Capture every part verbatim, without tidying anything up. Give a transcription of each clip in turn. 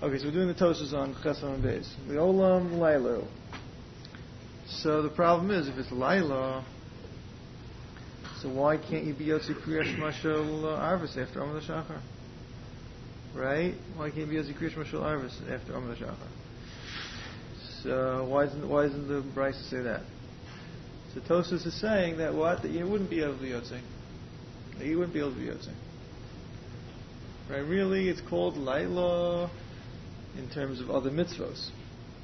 Okay, so we're doing the Tosas on Chesam and Beis. The Olam Laila. So the problem is, if it's Laila, so why can't you be Yotzi Kriyash Mashal Arvis after Amar Shachar? Right? Why can't you be Yotzi Kriyash Mashal Arvis after Amar Shachar? So why isn't why isn't the Bryce say that? So Tosas is saying that what? That you wouldn't be able to be Yotzi. That you wouldn't be able to be Yotzi. Right? Really, it's called Laila in terms of other mitzvos.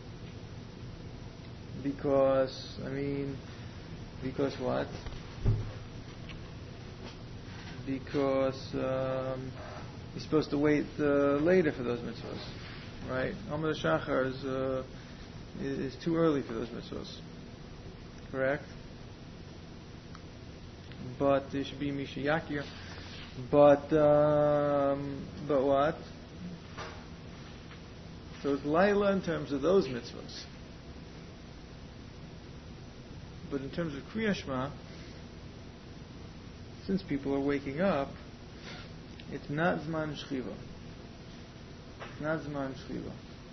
Because, I mean, because what? Because um, you're supposed to wait uh, later for those mitzvos, right? Amar Shachar is, uh, is too early for those mitzvos, correct? But there should be Misha Yakir. But, um, but what? So it's Laila in terms of those mitzvahs. But in terms of Kriya Shema, since people are waking up, it's not Zman Shchiva. It's not Zman Shchiva.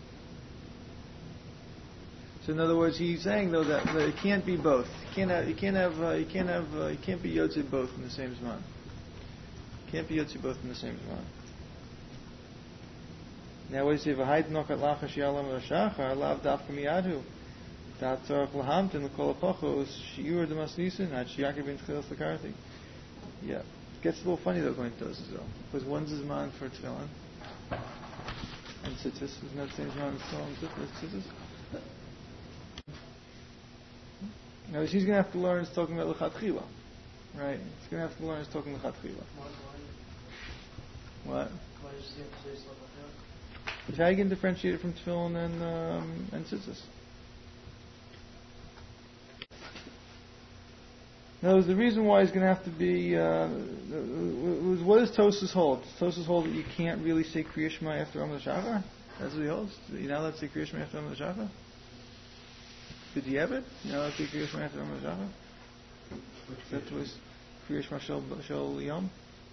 So in other words, he's saying though that, that it can't be both. You can't have, you can't have, uh, you can't have, uh, you can't be Yotze both in the same Zman. You can't be Yotze both in the same Zman. Now, what do you say? V'hayt nokat lachash yalam v'shachar lav dafka miyadhu. Tatzarach lahamtin l'kol apachos shiur demasnisin ad shiyakir bin tchilas l'karti. Yeah. It gets a little funny though going to Tosas though. Because one's a Zman for tefillin. And tzitzis. Isn't that the same Zman as tzitzis? Now, he's going to have to learn it's talking about l'chatchila. Right? He's going to have to learn it's talking l'chatchila. What? It's how you can differentiate it from tefillin and um, and tzitzis. Now, the reason why he's going to have to be uh, what does Tosas hold? Does Tosas hold that you can't really say Kriya Shema after Amar Shachar? That's what he holds. You're not allowed to say Kriya Shema after Amar Shachar? Did you have it? You're not allowed to say Kriya Shema after Amar Shachar? That was Kriya Shema Shel Yom.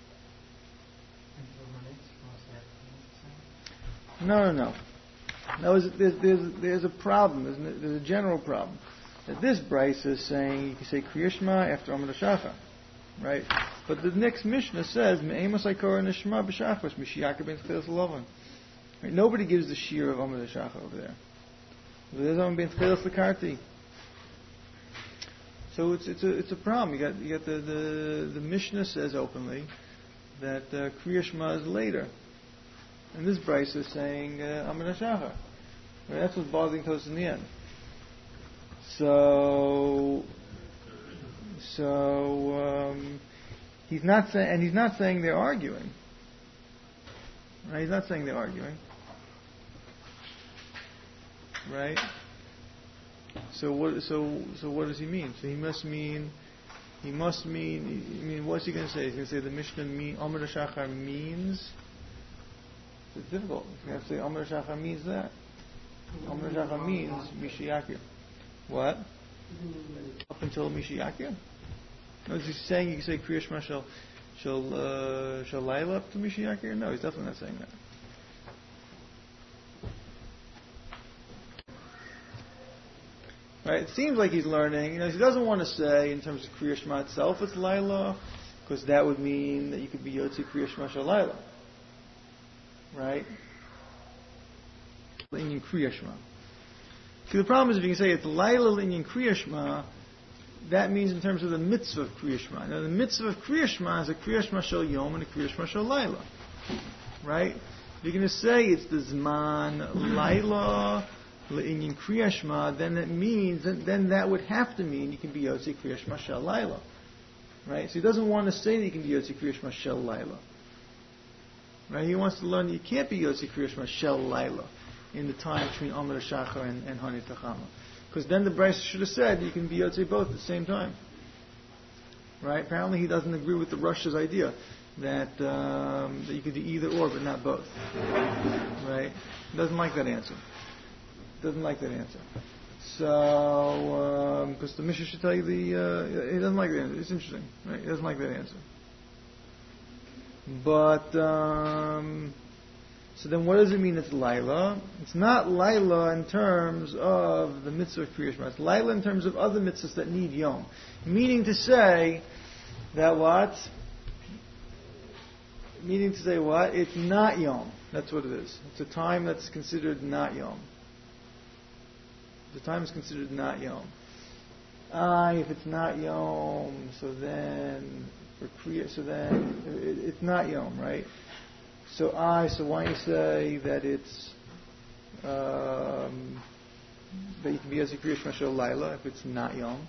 No, no, no. Now, there's, there's, there's a problem, isn't it? There's a general problem. That this Bryce is saying you can say Kriya Shema after Amar Shachar, right? But the next Mishnah says Me'emas Aikor Neshma B'Shachos Mishiyakar Ben Tchilas L'Lovan. Right? Nobody gives the shear of Amar Shachar over there. There's Amar Ben Tchilas L'Karti. So it's it's a it's a problem. You got you got the the, the Mishnah says openly that uh, Kriya Shema is later. And this Bryce is saying uh, Amar Shachar. Right? That's what's bothering Tosas in the end. So, so um, he's not saying, and he's not saying they're arguing. Right? He's not saying they're arguing. Right? So what? So so what does he mean? So he must mean, he must mean. I mean, what's he going to say? He's going to say the Mishnah mean Amar Shachar means. It's difficult. He's going to say Amar Shachar means that. Amar Shachar means Mishiyakir. What? Up until Mishiyakir? No, is he saying you can say Kriya Shema shall shall uh, shall Laila up to Mishiyakir? No, he's definitely not saying that. Right? It seems like he's learning. You know, he doesn't want to say in terms of Kriya Shema itself it's Laila, because that would mean that you could be Yotzi Kriya Shema shall Laila. Right? In Kriya Shema. See, the problem is if you can say it's Laila Linyan Kriya Shema, that means in terms of the mitzvah of Kriya Shema. Now, the mitzvah of Kriya Shema is a Kriya Shema Shel Yom and a Kriya Shema Shel Laila. Right? If you're going to say it's the Zman Laila Linyan Kriya Shema, then it means, then that would have to mean you can be Yotzi Kriya Shema Shel Laila. Right? So he doesn't want to say that you can be Yotzi Kriya Shema Shel Laila. Right? He wants to learn that you can't be Yotzi Kriya Shema Shel Laila in the time between Amar Shachar and, and Hani Tachama. Because then the Bryce should have said you can be Yotzei both at the same time. Right? Apparently he doesn't agree with the Russia's idea that um, that you could do either or but not both. Right? He doesn't like that answer. Doesn't like that answer. So, because um, the Mishnah should tell you the, uh, he doesn't like that answer. It's interesting. Right? He doesn't like that answer. But, um, So then what does it mean it's Laila? It's not Laila in terms of the mitzvah of Kriya Shema. It's Laila in terms of other mitzvahs that need Yom. Meaning to say that what? Meaning to say what? It's not Yom. That's what it is. It's a time that's considered not Yom. The time is considered not Yom. Ah, if it's not Yom, so then for Kriya, so then it, it's not Yom, right? So I, so why you say that it's um, that you can be as a Kriya Shema Shel Laila if it's not Yom?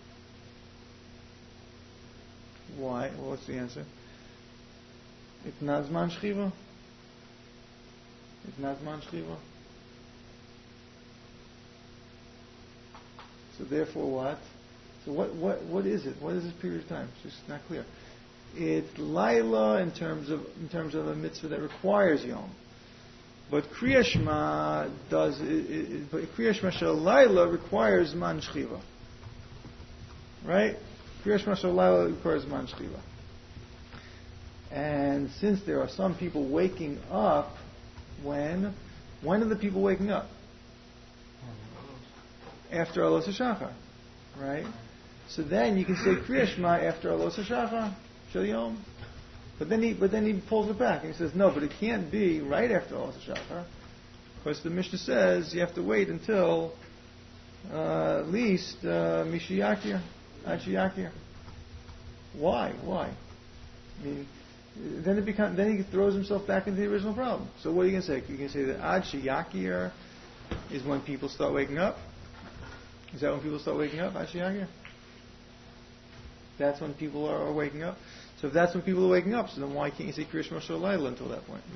Why? Well, what's the answer? It's not Zman Shchiva. It's not Zman Shchiva. So therefore, what? So what? What? What is it? What is this period of time? It's just not clear. It's Laila in terms of in terms of a mitzvah that requires Yom, but Kriya Shema does. It, it, but Kriya Shema Shel Laila requires Zman Shchiva. Right? Kriya Shema Shel Laila requires Zman Shchiva. And since there are some people waking up, when when are the people waking up? After Alos HaShachar, right? So then you can say Kriya Shema after Alos HaShachar, Shel Yom. But then he, but then he pulls it back and he says, no, but it can't be right after Alos HaShachar, because the Mishnah says you have to wait until uh, at least Mishiyakir, Ad Sheyakir. Why? Why? I mean, then it becomes. Then he throws himself back into the original problem. So what are you going to say? You can say that Ad Sheyakir is when people start waking up. Is that when people start waking up? Ad Sheyakir. That's when people are, are waking up. So if that's when people are waking up, so then why can't you say Kriya Shema Shel Laila until that point?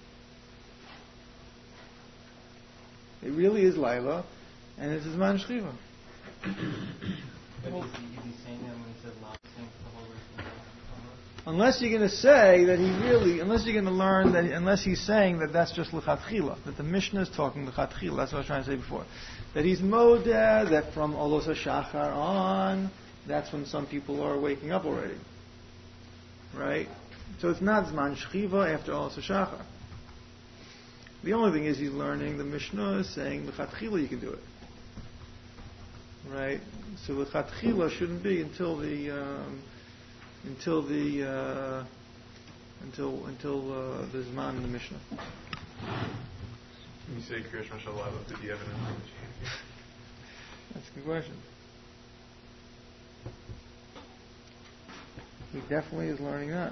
Mm-hmm. It really is Laila, and it's Zman Shchiva. Unless you're going to say that he really, unless you're going to learn that, unless he's saying that that's just L'chatchila, that the Mishnah is talking L'chatchila, that's what I was trying to say before. That he's modeh, that from Olos HaShachar on, that's when some people are waking up already. Right? So it's not Zman Shchiva after Olos HaShachar. The only thing is he's learning, the Mishnah is saying L'chatchila you can do it. Right? So L'chatchila shouldn't be until the... Um, Until the uh, until until uh, the Zman in the Mishnah. When you say Kriya Shema Shel Laila, did the evidence? That's a good question. He definitely is learning that.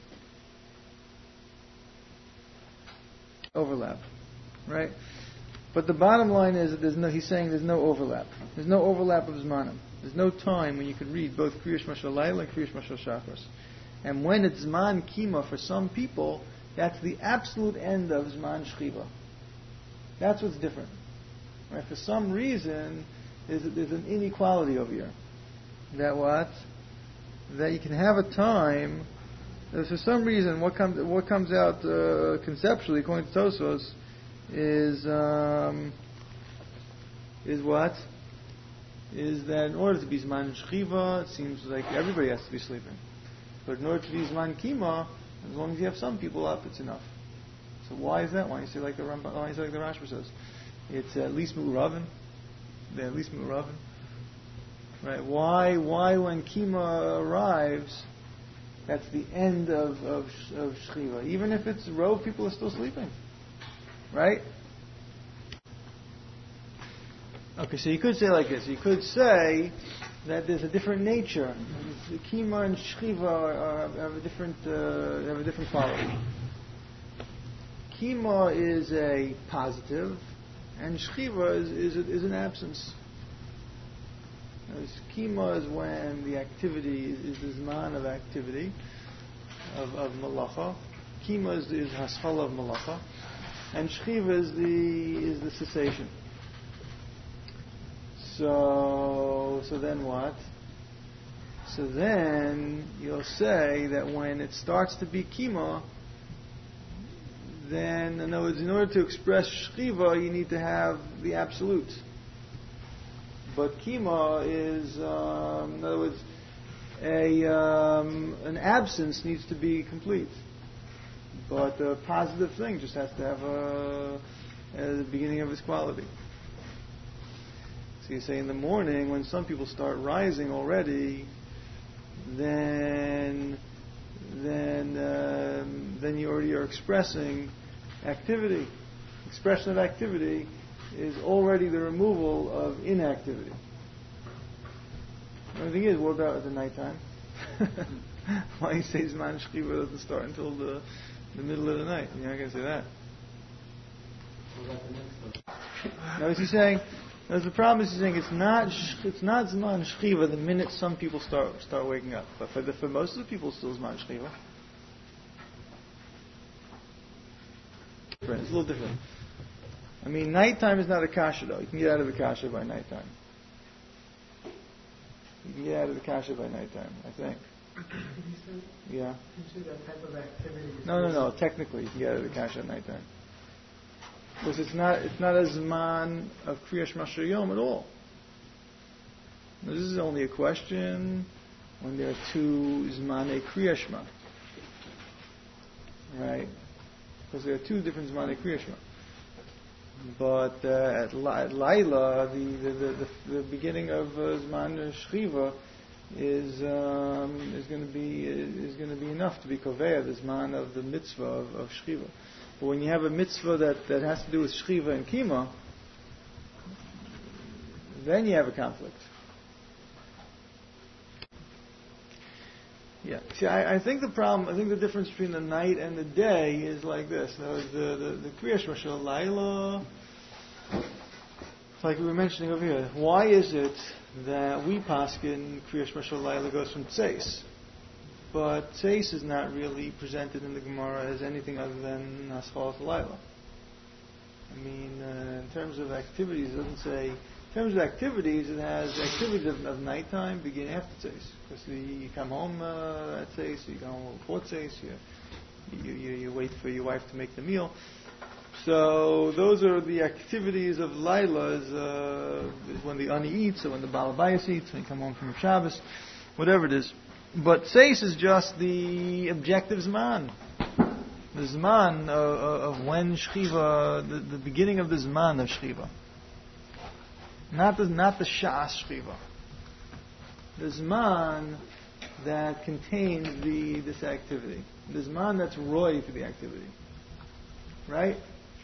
Overlap, right? But the bottom line is that there's no. He's saying there's no overlap. There's no overlap of Zmanim. There's no time when you can read both Kriya Shema Shel Laila and Kriya Shema Shel Shachar. And when it's Zman Kima for some people, that's the absolute end of Zman Shchiva. That's what's different. Right? For some reason, there's, there's an inequality over here. That what? That you can have a time. That for some reason, what comes what comes out uh, conceptually, according to Tosfos, is um, is what? Is that in order to be Zman Shchiva, it seems like everybody has to be sleeping. But in order to be Zman Kima, as long as you have some people up, it's enough. So why is that? Why you say like the Rambam, why you say like the Rashba says? It's at least Mu'uravin. They're at least Mu'uravin. Right? Why why when Kima arrives, that's the end of, of, of Shchiva. Even if it's Rov, people are still sleeping. Right? Okay, so you could say like this. You could say that there's a different nature. Kima and Shchiva are, are, have a different uh, have a different quality. Kima is a positive, and Shchiva is is, is an absence. As Kima is when the activity is, is the zman of activity of, of malacha. Kima is, is haschala of malacha, and Shchiva is the is the cessation. So, so then what? So then you'll say that when it starts to be kima, then in other words, in order to express shchiva, you need to have the absolute. But kima is, um, in other words, a um, an absence needs to be complete. But a positive thing just has to have a, a the beginning of its quality. So you say in the morning, when some people start rising already, then then um, then you already are expressing activity. Expression of activity is already the removal of inactivity. The thing is, what about at the nighttime? Why you say Zman Shchiva doesn't start until the the middle of the night? You're not going to say that. Now, what's he saying? Now, the problem is he's saying it's not it's not Zman Shchiva the minute some people start start waking up, but for the, for most of the people, it's still Zman Shchiva. It's a little different. I mean, nighttime is not a kasha though. You can get out of the kasha by nighttime. You can get out of the kasha by nighttime, I think. Yeah. That type of activity No, no, no. Technically, you can get out of the kasha at nighttime. Because it's not it's not a zman of Kriya Shema Shel Yom at all. Now, this is only a question when there are two zmanei Kriya Shema. Right? Because there are two different zmanei Kriya Shema. But uh, at, La- at Laila, the, the, the, the, the beginning of uh, Zman Shchiva is um, is going to be is going to be enough to be kovea the Zman of the mitzvah of, of Shchiva. But when you have a mitzvah that, that has to do with Shchiva and Kima, then you have a conflict. Yeah. See, I, I think the problem, I think the difference between the night and the day is like this. Now, the the, the Kriya Shema Shel Laila, like we were mentioning over here, why is it that we paskin Kriya Shema Shel Laila goes from Tzeis? But Tzeis is not really presented in the Gemara as anything other than Haschalas Laila. I mean, uh, in terms of activities, it doesn't say. In terms of activities, it has activities of, of nighttime begin after Tzeis. Because you come home uh, at Tzeis, you go home before Tzeis, you, you, you, you wait for your wife to make the meal. So those are the activities of Laila, is, uh, is when the Ani eats, or when the Baal Bayis eats, when you come home from Shabbos, whatever it is. But Tzeis is just the objective Zman. The Zman of, of when Shchiva, the, the beginning of the Zman of Shchiva. Not the, not the Sha'as Shchiva. The Zman that contains the this activity. The Zman that's roy for the activity. Right?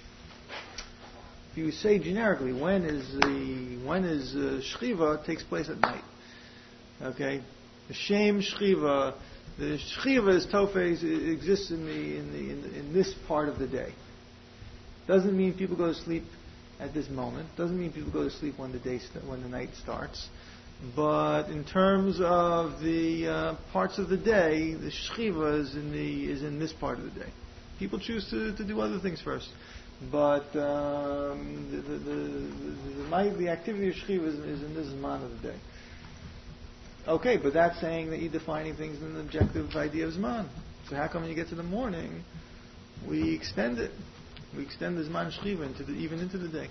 If you say generically, when is the when is uh, Shchiva takes place at night. Okay? The Shem Shchiva, the Shchiva is Tofes, it exists in the in the in, the, in this part of the day. Doesn't mean people go to sleep at this moment. Doesn't mean people go to sleep when the day st- when the night starts. But in terms of the uh, parts of the day, the Shchiva is in the is in this part of the day. People choose to, to do other things first, but um, the, the, the, the, the, the activity of Shchiva is, is in this Zman of the day. Okay, but that's saying that you're defining things in an objective idea of Zman. So how come when you get to the morning, we extend it? We extend the Zman Shchiva into the, even into the day.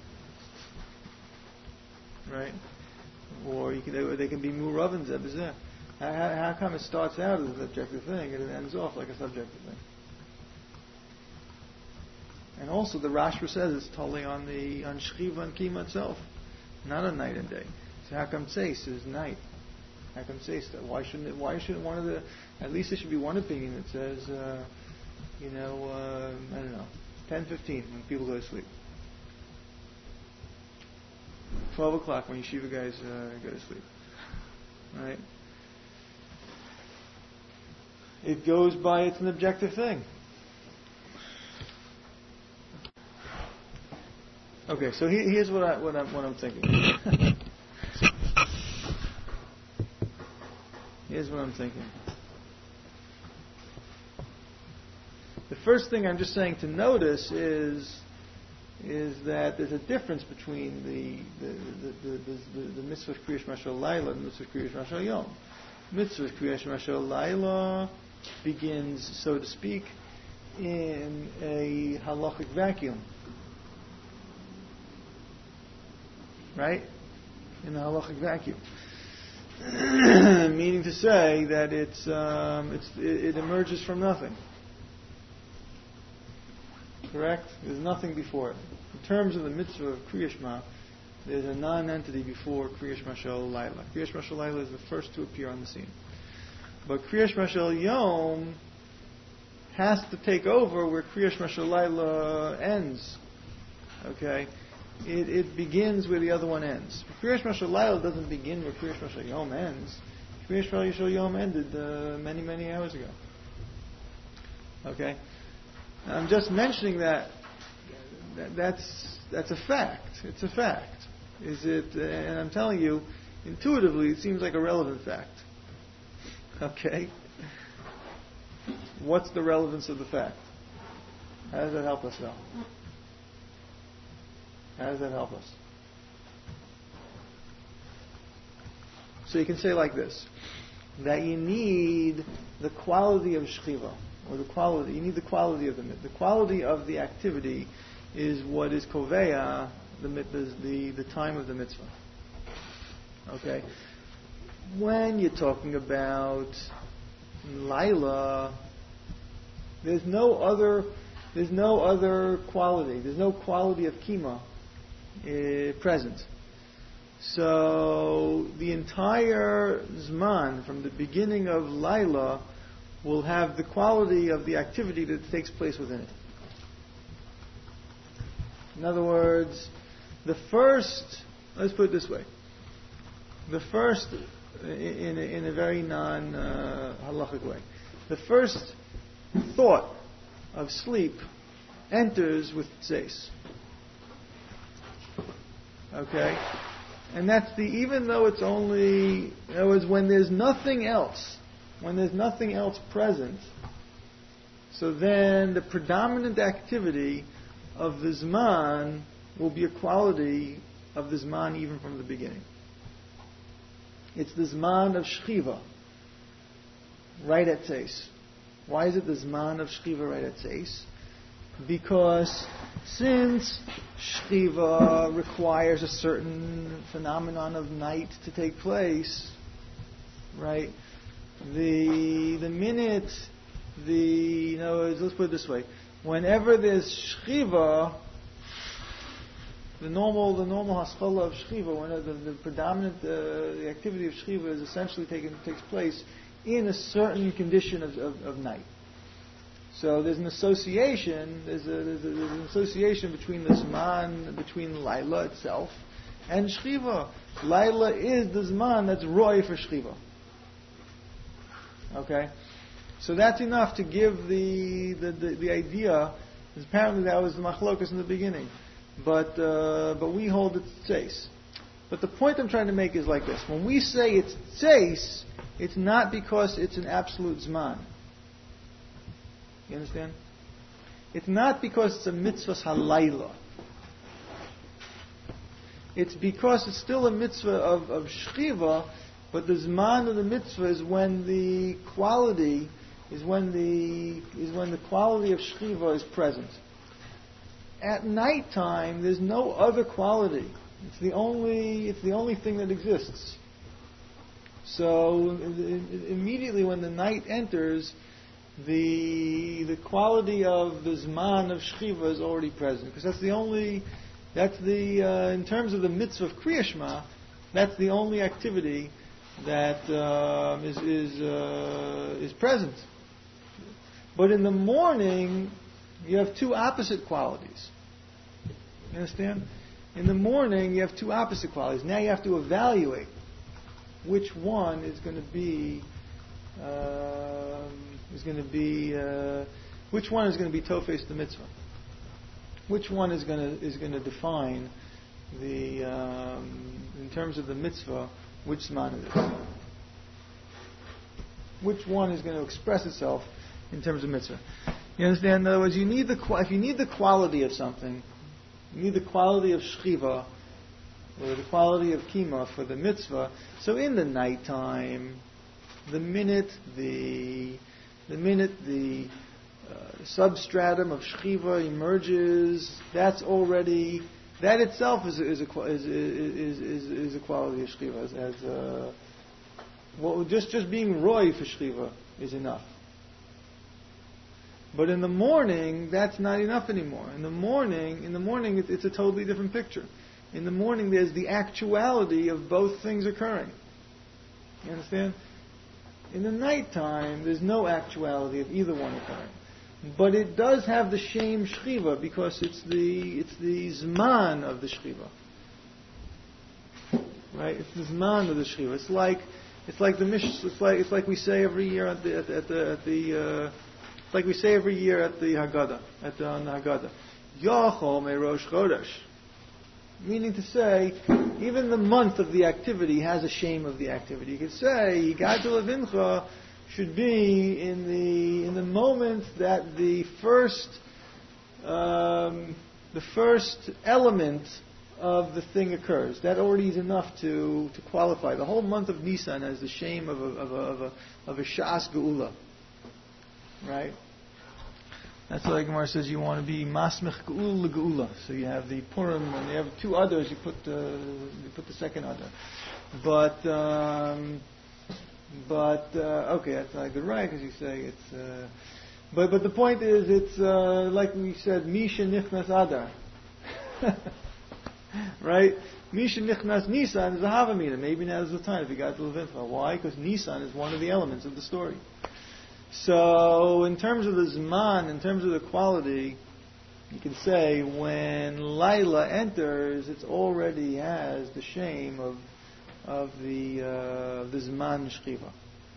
Right? Or you can, they, they can be Murav and Zebizeh. How, how, how come it starts out as an objective thing and it ends off like a subjective thing? And also the Rashba says it's totally on the on Shchiva and Kima itself, not on night and day. So how come Tzeis is night? How come Tzeis that? Why shouldn't it, why shouldn't one of the, at least there should be one opinion that says, uh, you know, uh, I don't know, ten fifteen when people go to sleep. twelve o'clock when yeshiva guys uh, go to sleep. Right? It goes by, it's an objective thing. Okay, so he, here's what, I, what, I'm, what I'm thinking. Here's what I'm thinking. The first thing I'm just saying to notice is is that there's a difference between the the the, the, the, the mitzvah of Kriya Shema Shel Laila and the mitzvah of Kriya Shema Shel Yom. Mitzvah of Kriya Shema Shel Laila begins, so to speak, in a halachic vacuum. Right? In a halachic vacuum. Meaning to say that it's, um, it's it, it emerges from nothing. Correct? There's nothing before it. In terms of the mitzvah of Kriya Shema, there's a non-entity before Kriya Shema Shel Laila. Kriya Shema Shel Laila is the first to appear on the scene. But Kriya Shema Shel Yom has to take over where Kriya Shema Shel Laila ends. Okay? It, it begins where the other one ends. Kriya Shema Shel Laila doesn't begin where Kriya Shema Shel Yom ends. Kriya Shema Shel Yom ended uh, many, many hours ago. Okay? I'm just mentioning that, that that's that's a fact. It's a fact. Is it? And I'm telling you, intuitively, it seems like a relevant fact. Okay. What's the relevance of the fact? How does that help us now? How does that help us? So you can say like this, that you need the quality of shchiva. Or the quality, you need the quality of the mitzvah. The quality of the activity is what is koveya, the, the the time of the mitzvah. Okay? When you're talking about Laila, there's no other there's no other quality. There's no quality of kima uh, present. So the entire Zman, from the beginning of Laila, will have the quality of the activity that takes place within it. In other words, the first, let's put it this way, the first, in a, in a very non-halachic uh, way, the first thought of sleep enters with tzeis. Okay? And that's the, even though it's only, in other words, when there's nothing else, when there's nothing else present, so then the predominant activity of the Zman will be a quality of the Zman even from the beginning. It's the Zman of Shchiva, right at Tzeis. Why is it the Zman of Shchiva right at Tzeis? Because since Shchiva requires a certain phenomenon of night to take place, right? The the minute the you know let's put it this way, whenever there's shchiva, the normal the normal haskalah of shchiva, when the, the predominant uh, the activity of shchiva is essentially taken takes place in a certain condition of, of, of night. So there's an association there's, a, there's, a, there's an association between the zman between Laila itself and shchiva. Laila is the zman that's roy for shchiva. Okay, so that's enough to give the the, the, the idea. Apparently, that was the machlokas in the beginning, but uh, but we hold it's tzeis. But the point I'm trying to make is like this: when we say it's tzeis, it's not because it's an absolute zman. You understand? It's not because it's a mitzvah halayla. It's because it's still a mitzvah of of shchiva. But the zman of the mitzvah is when the quality is when the is when the quality of shchiva is present. At night time, there's no other quality. It's the only it's the only thing that exists. So immediately when the night enters, the the quality of the zman of shchiva is already present, because that's the only that's the uh, in terms of the mitzvah of Kriya Shema, that's the only activity that uh, is is, uh, is present. But in the morning, you have two opposite qualities. You understand? In the morning, you have two opposite qualities. Now you have to evaluate which one is going to be uh, is going to be uh, which one is going to be tofes the mitzvah. Which one is going to is going to define the um, in terms of the mitzvah. Which zman it is? Which one is going to express itself in terms of mitzvah? You understand? In other words, you need the if you need the quality of something, you need the quality of shchiva or the quality of kima for the mitzvah. So in the nighttime, the minute the the minute the uh, substratum of shchiva emerges, that's already. That itself is is a is is is, is a quality of shchiva. As, as uh, well, just just being roy for shchiva is enough. But in the morning, that's not enough anymore. In the morning, in the morning, it's, it's a totally different picture. In the morning, there's the actuality of both things occurring. You understand? In the nighttime, there's no actuality of either one occurring. But it does have the shem shchiva because it's the it's the zman of the shchiva. Right? It's the zman of the shchiva. It's like it's like the mish. It's like it's like we say every year at the at the at the, at the uh, it's like we say every year at the Haggadah at the, on the Haggadah. Yachol me'rosh chodesh. Meaning to say, even the month of the activity has a shame of the activity. You could say, Yigadah Levincha should be in the in the moment that the first um, the first element of the thing occurs. That already is enough to, to qualify. The whole month of Nisan as the shame of a of a of a, of a Shas Geula. Right? That's why Gemara says you want to be masmech geula geula. So you have the Purim and you have two others. You put the you put the second other. But um, but uh, okay, that's not good, right? Because you say it's. Uh, but but the point is, it's uh, like we said, Misha Nichnas Adar, right? Misha Nichnas Nisan is a Havamina. Maybe now is the time if you got to Levincha. Why? Because Nisan is one of the elements of the story. So, in terms of the Zman, in terms of the quality, you can say when Laila enters, it already has the shame of of the uh, the Zman Shchiva.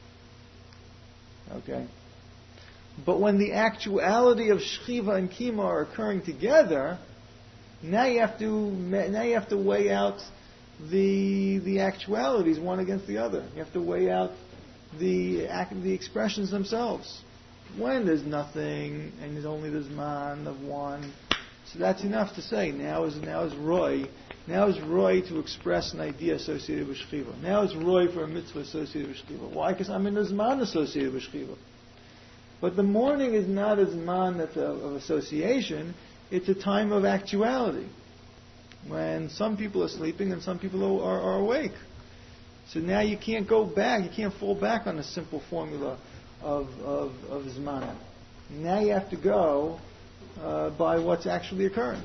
Okay, but when the actuality of Shchiva and Kima are occurring together, now you have to now you have to weigh out the the actualities one against the other. You have to weigh out the the expressions themselves. When there's nothing and there's only the Zman of one, so that's enough to say now is now is Roy, now is Roy to express an idea associated with Shchiva. Now is Roy for a mitzvah associated with Shchiva. Why? Because I'm in the Zman associated with Shchiva. But the morning is not a Zman that's a, of association. It's a time of actuality when some people are sleeping and some people are, are, are awake. So now you can't go back, you can't fall back on a simple formula of, of, of Zman. Now you have to go uh, by what's actually occurring.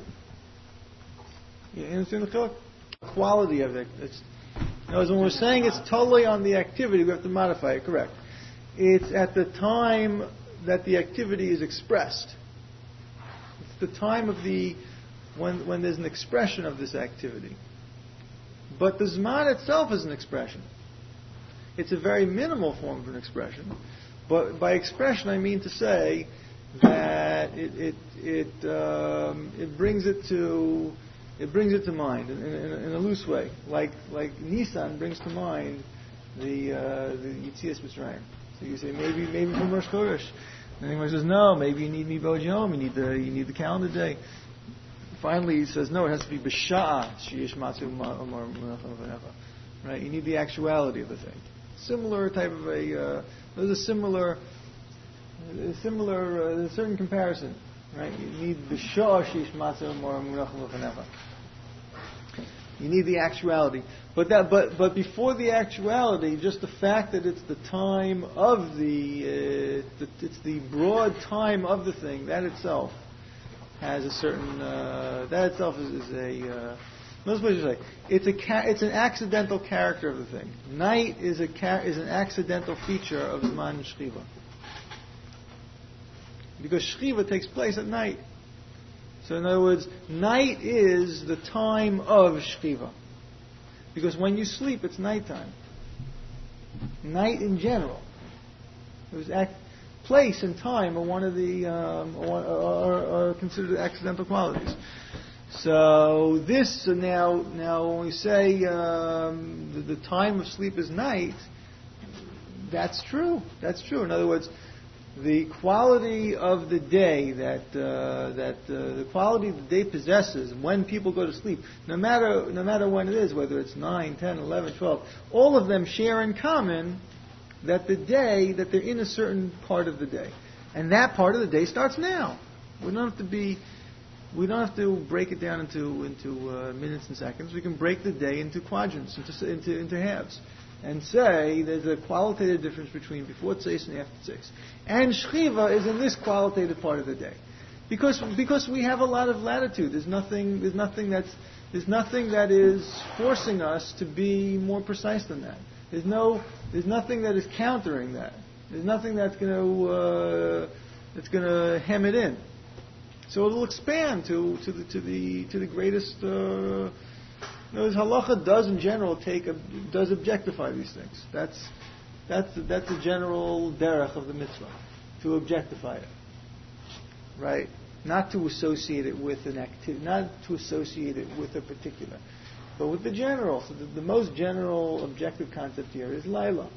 You understand the chiluk? Quality of it. It's, in other words, when we're saying it's totally on the activity, we have to modify it, correct. It's at the time that the activity is expressed. It's the time of the, when, when there's an expression of this activity. But the Zman itself is an expression. It's a very minimal form of an expression. But by expression, I mean to say that it it it, um, it brings it to it brings it to mind in, in, in a loose way, like like Nisan brings to mind the uh, the Yitzias Mitzrayim. So you say maybe maybe from Rosh Chodesh. And anyone says no, maybe you need me Bod Yom, you need the you need the calendar day. Finally, he says, no, it has to be b'sha'a sheyesh matzu umar menachem v'necha. Right? You need the actuality of the thing. Similar type of a, uh, there's a similar, a similar, uh, a certain comparison. Right? You need b'sha'a sheyesh matzu umar menachem v'necha. You need the actuality. But that, but but before the actuality, just the fact that it's the time of the, uh, the it's the broad time of the thing, that itself has a certain, uh, that itself is, is a, uh, most places say, it's a ca- it's an accidental character of the thing. Night is a ca- is an accidental feature of Zman and Shchiva. Because Shchiva takes place at night. So in other words, night is the time of Shchiva. Because when you sleep, it's nighttime. Night in general. It was act- place and time are one of the um, are, are, are considered accidental qualities. So this so now now when we say um, the, the time of sleep is night, that's true. That's true. In other words, the quality of the day that uh, that uh, the quality the day possesses when people go to sleep, no matter no matter when it is, whether it's nine, ten, eleven, twelve, all of them share in common that the day, that they're in a certain part of the day. And that part of the day starts now. We don't have to be, we don't have to break it down into into uh, minutes and seconds. We can break the day into quadrants, into into, into halves. and say there's a qualitative difference between before Tzeis and after Tzeis. And Shchiva is in this qualitative part of the day. Because because we have a lot of latitude. There's nothing there's nothing that's there's nothing that is forcing us to be more precise than that. There's no there's nothing that is countering that. There's nothing that's going to uh, that's going to hem it in. So it'll expand to to the to the to the greatest. Uh, Notice halacha does in general take a, does objectify these things. That's that's that's the general derech of the mitzvah, to objectify it, right? Not to associate it with an activity, not to associate it with a particular, but with the general. So the, the most general objective concept here is Laila.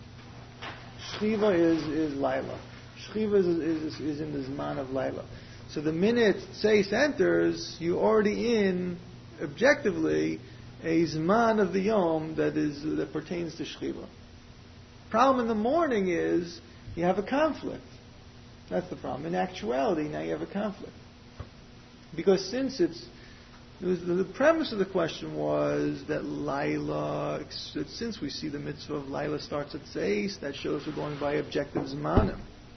Shchiva is is Laila. Shchiva is, is is in the Zman of Laila. So the minute Tzeis enters, you're already in, objectively, a Zman of the Yom that is that pertains to Shchiva. Problem in the morning is you have a conflict. That's the problem. In actuality, now you have a conflict. Because since it's, it was the, the premise of the question was that Laila, since we see the mitzvah of Laila starts at Tzeis, that shows we're going by objective Zmanim.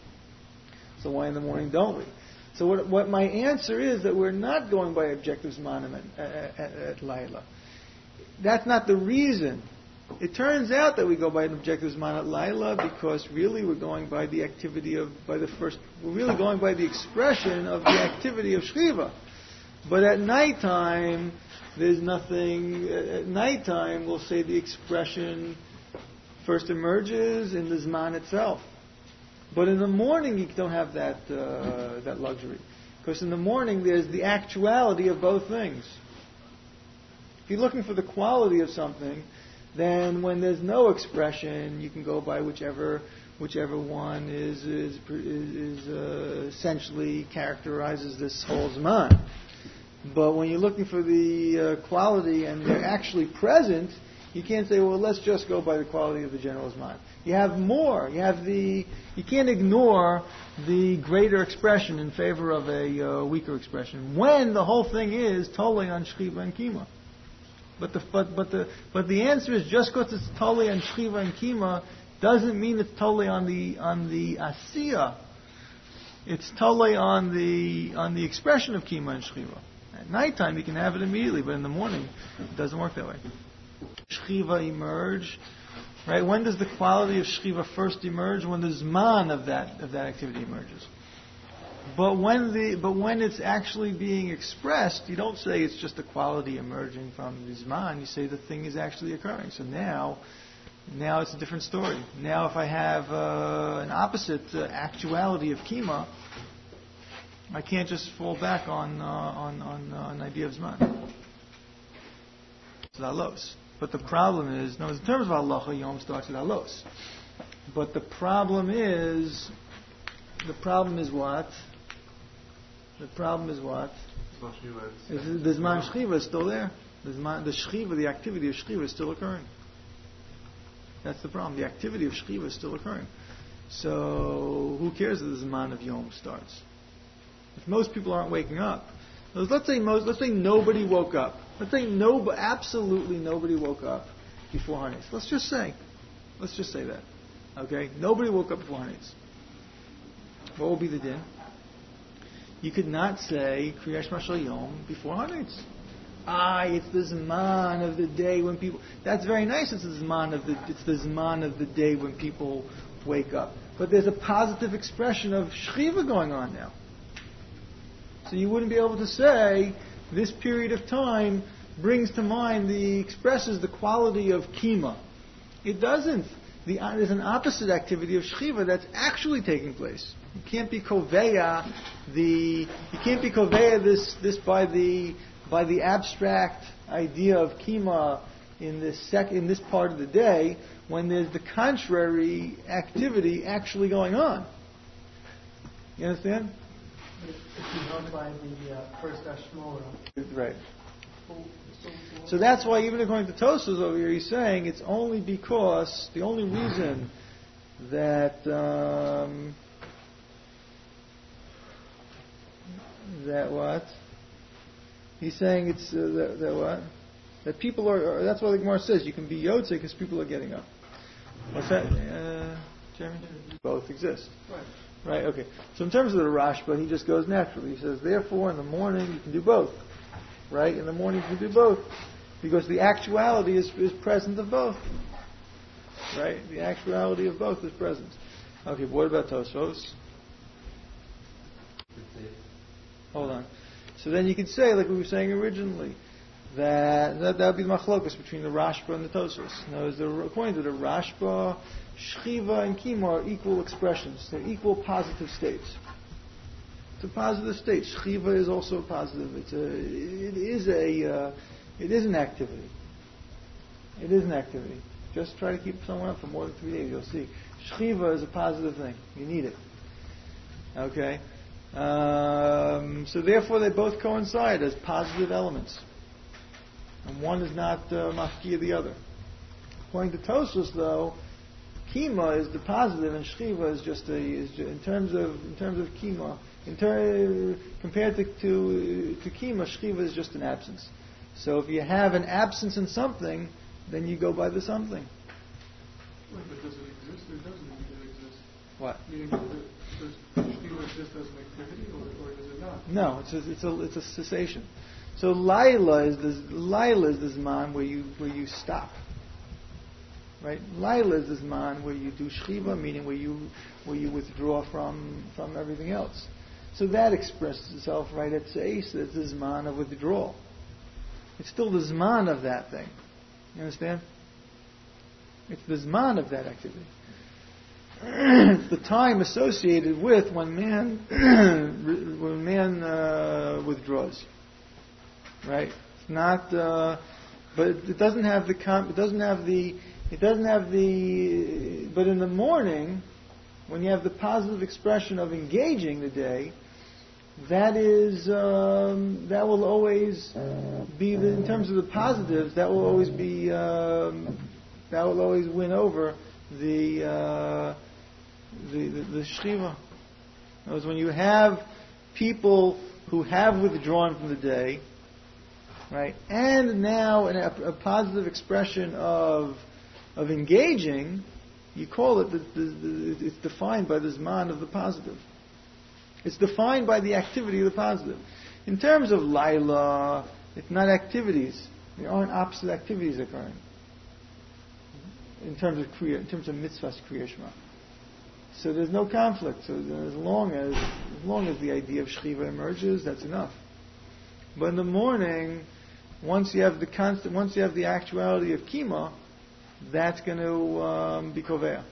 So why in the morning don't we? So what, what my answer is that we're not going by objective Zmanim at, at, at, at Laila. That's not the reason. It turns out that we go by an objective Zman at Laila because really we're going by the activity of, by the first, we're really going by the expression of the activity of Shchiva. But at nighttime, there's nothing, at nighttime we'll say the expression first emerges in the Zman itself. But in the morning you don't have that, uh, that luxury. Because in the morning there's the actuality of both things. If you're looking for the quality of something, then when there's no expression, you can go by whichever whichever one is is, is uh, essentially characterizes this whole Zman. But when you're looking for the uh, quality and they're actually present, you can't say, well, let's just go by the quality of the general Zman. You have more. You have the. You can't ignore the greater expression in favor of a uh, weaker expression when the whole thing is totally on Shchiva and Kima. But the but but the but the answer is just because it's totally on Shchiva and Kima doesn't mean it's totally on the on the Asiya. It's totally on the on the expression of Kima and Shchiva. At nighttime you can have it immediately, but in the morning it doesn't work that way. Shchiva emerge, right? When does the quality of Shchiva first emerge? When the Zman of that of that activity emerges. But when the but when it's actually being expressed, you don't say it's just a quality emerging from the Zman. You say the thing is actually occurring. So now, now it's a different story. Now, if I have uh, an opposite uh, actuality of Kima, I can't just fall back on uh, on on uh, an idea of Zman. It's Alos. But the problem is, no, in terms of halacha, Yom starts with Alos. But the problem is, the problem is what? The problem is what? Is the Zman Shchiva is still there. The Zman, the Shchiva, the activity of Shchiva is still occurring. That's the problem. The activity of Shchiva is still occurring. So who cares if the Zman of Yom starts? If most people aren't waking up, let's say most, let's say nobody woke up. Let's say no, absolutely nobody woke up before Hanes. Let's just say, let's just say that. Okay, nobody woke up before Hanes. What will be the din? You could not say Kriyash Mashal Yom before Hanes. Ah, it's the Zman of the day when people. That's very nice. It's the Zman of the. It's the Zman of the day when people wake up. But there's a positive expression of Shchiva going on now. So you wouldn't be able to say this period of time brings to mind the expresses the quality of Kima. It doesn't. The, there's an opposite activity of Shchiva that's actually taking place. You can't be koveya the you can't be koveya this this by the by the abstract idea of Kima in this sec, in this part of the day when there's the contrary activity actually going on. You understand? If you held by the uh, first Ashmora. Right. So that's why even according to Tosfos over here, he's saying it's only because, the only reason that um, that what? He's saying it's uh, that, that what? That people are, are that's why the Gemara says you can be Yotze because people are getting up. What's that, uh, Jeremy? Both exist. Right. Right, okay. So in terms of the Rashba, he just goes naturally. He says, therefore, in the morning you can do both. Right? In the morning you can do both. Because the actuality is, is present of both. Right? The actuality of both is present. Okay, but what about Tosfos? Hold on. So then you could say, like we were saying originally, that that, that would be the machlokas between the Rashba and the Tosfos. Now, is the, according to the Rashba, Shchiva and Kima are equal expressions. They're equal positive states. It's a positive state. Shchiva is also positive. It's a, it is a, uh, it is an activity. It is an activity. Just try to keep someone up for more than three days. You'll see. Shchiva is a positive thing. You need it. Okay. Um, so therefore, they both coincide as positive elements, and one is not uh, mafki of the other. According to Tosfos, though, Kima is the positive, and Shchiva is just a. Is just, in terms of in terms of Kima, in ter, compared to, to to Kima, Shchiva is just an absence. So if you have an absence in something, then you go by the something. Wait, but does it exist or doesn't it exist? What? Meaning, does Shchiva exist as an activity, or, or does it not? No, it's a, it's a it's a cessation. So Laila is this Laila is this man where you where you stop. Right? Laila is this man where you do Shchiva, meaning where you where you withdraw from from everything else. So that expresses itself right at Seis. It's the Zman of withdrawal. It's still the Zman of that thing. You understand? It's the Zman of that activity. It's the time associated with when man when man uh, withdraws. Right? It's not, uh, but it doesn't have the com- it doesn't have the it doesn't have the. But in the morning, when you have the positive expression of engaging the day, that is um, that will always be the, in terms of the positives. That will always be um, that will always win over the uh, the the, the shchiva. In other words, when you have people who have withdrawn from the day, right, and now in a, a positive expression of of engaging, you call it the, the, the, it's defined by the zman of the positive. It's defined by the activity of the positive. In terms of Laila, it's not activities. There aren't opposite activities occurring. In terms of kriya, in terms of mitzvahs kriya shema. So there's no conflict. So as long as as long as the idea of shchiva emerges, that's enough. But in the morning, once you have the constant, once you have the actuality of kima, that's going to um, be kovea.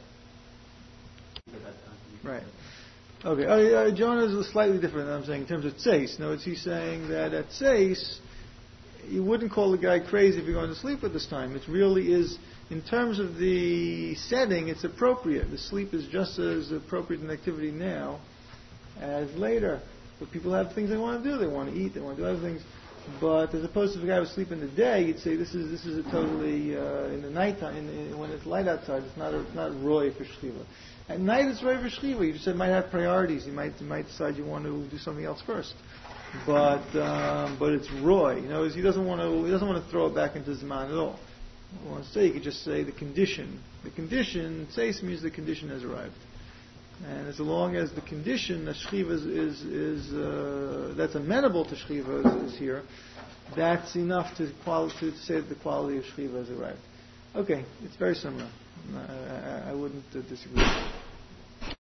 Right. Okay. Uh, uh, Jonah is slightly different than I'm saying in terms of tzeis. No, it's he's saying that at tzeis, you wouldn't call the guy crazy if you're going to sleep at this time. It really is, in terms of the setting, it's appropriate. The sleep is just as appropriate an activity now as later. But people have things they want to do. They want to eat. They want to do other things. But as opposed to if a guy would sleep in the day, you'd say this is this is a totally uh, in the nighttime in, in, when it's light outside. It's not a, it's not roy for shchiva. At night it's roy for shchiva. You just said might have priorities. You might you might decide you want to do something else first. But um, but it's roy. You know, he doesn't want to he doesn't want to throw it back into zman at all. I want to say you could just say the condition. The condition tzeis means the condition has arrived. And as long as the condition, the shchiva is, is, is uh, that's amenable to shchiva is, is here, that's enough to, quali- to say that the quality of shchiva has arrived. Okay, it's very similar. I, I, I wouldn't uh, disagree.